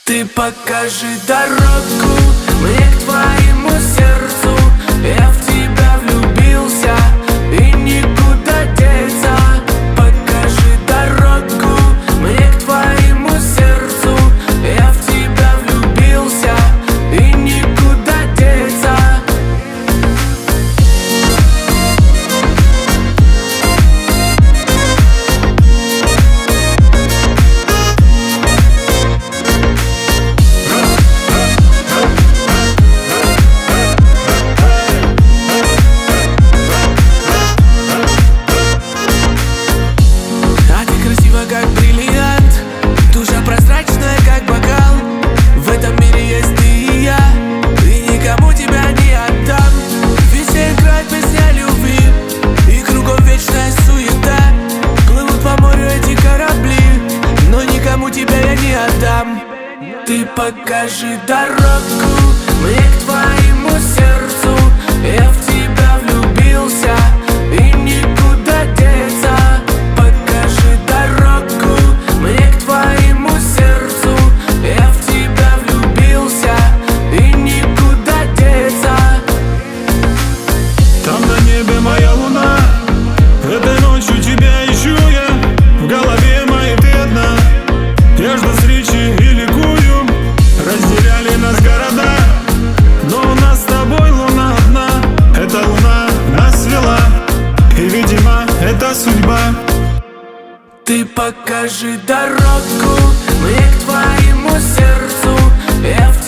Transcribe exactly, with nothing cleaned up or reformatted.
Ты покажи дорогу мне к твоему сердцу. Я в тебя влюбился и никуда деться. Покажи дорогу мне к твоему сердцу. Я в тебя влюбился и никуда деться. Как бриллиант, душа прозрачная, как бокал. В этом мире есть ты и я, и никому тебя не отдам. Везде играет песня любви, и кругом вечная суета. Плывут по морю эти корабли, но никому тебя я не отдам. Ты покажи дорогу мне к твоему сердцу. Я в тебя влюбился и никуда деться. Покажи дорогу мне к твоему сердцу. Я в тебя влюбился и никуда деться. Там на небе моя луна, этой ночью тебя ищу я. В голове моей ты одна, я жду встречи и ликую. Разделяли нас города, но у нас с тобой луна одна. Эта луна нас свела, и, видимо, это судьба. Ты покажи дорогу мне к твоему сердцу. Я в